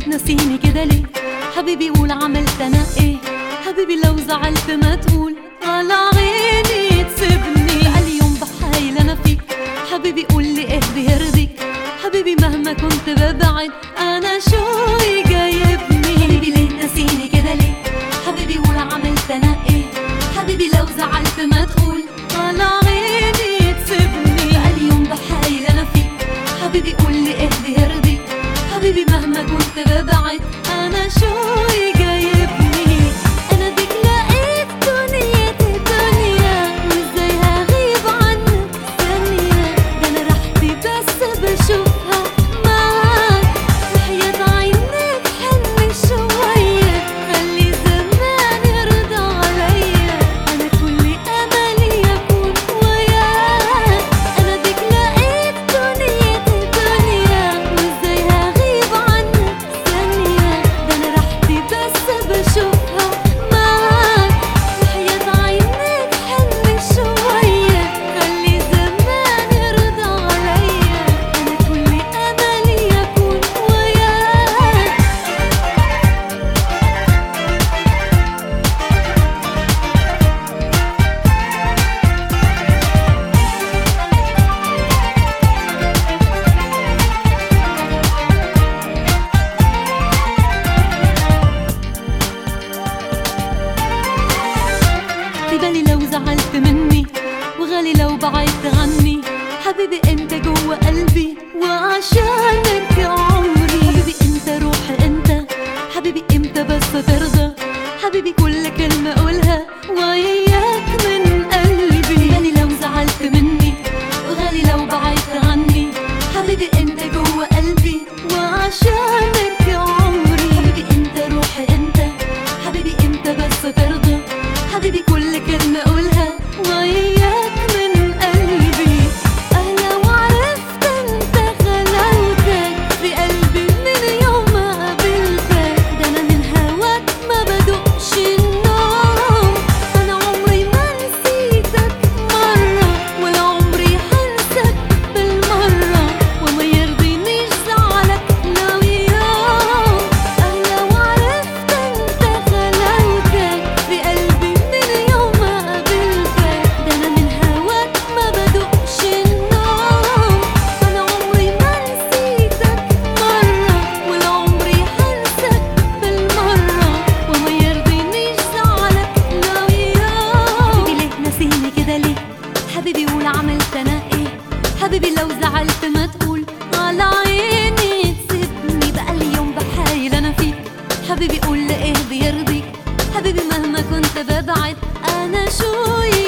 ناسيني كده ليه؟ حبيبي قول عملت انا ايه؟ حبيبي لو زعلت ما تقول على عيني تسيبني. بقالي يوم بحايل انا فيك، حبيبي قول لي ايه بيرضيك؟ حبيبي مهما كنت ببعد انا شوي جايبني. حبيبي ليه ناسيني كده ليه؟ حبيبي قول عملت انا ايه؟ حبيبي لو زعلت ما تقول على عيني تسيبني. بقالي يوم بحايل انا فيك، حبيبي قول لي ايه بيرضيك؟ حبيبي مهما كنت ببعد انا شوي جايبني. انا بيك لقيت دنيتي دنيا، وازاي هغيب عنك ثانية؟ ده انا راحتي بس بشوفها معاك، وحياة عينيك حلمي شوية، خلي زمان يرضى عليا. انا كل املي اكون وياك. انا بيك لقيت دنيتي دنيا، وازاي هغيب عنك ثانية؟ ده انا راحتي بس بشوفها معاك، وحياة عينيك حلمي شوية، خلي زمان يرضى عليا. انا كل املي اكون وياك. في بالي لو زعلت مني، وغالي لو بعدت عني. حبيبي انت جوا قلبي، وعشانك يا عمري. حبيبي انت روحي انت، حبيبي امتى بس ترضى؟ حبيبي كل كلمة اقولها وياك من قلبي. في بالي لو زعلت مني، وغالي لو بعدت عني. حبيبي انت جوا قلبي، وعشانك يا عمري. حبيبي انت روحي انت، حبيبي امتى بس ترضى؟ حبيبي كل كلمة اقولها وياك من قلبي. اهلا وعرفت انت خلاوتك في قلبي من يوم ما قابلتك. ده انا من هواك ما بدوقش النوم. انا عمري ما نسيتك مرة، ولا عمري هنساك بالمرة، وما يرضينيش زعلك لو يوم. اهلا وعرفت انت خلاوتك في قلبي من يوم ما قابلتك. ده انا من هواك ما بدوقش النوم. انا عمري ما نسيتك مرة، ولا عمري هنساك بالمرة، وما يرضينيش زعلك لو يوم. حبيبي ليه ناسيني كده ليه؟ حبيبي قول عملت انا ايه؟ حبيبي لو زعلت ما تقول على عيني تسيبني. بقالي يوم بحايل انا فيك، حبيبي قول لي ايه بيرضيك؟ حبيبي مهما كنت ببعد انا شوي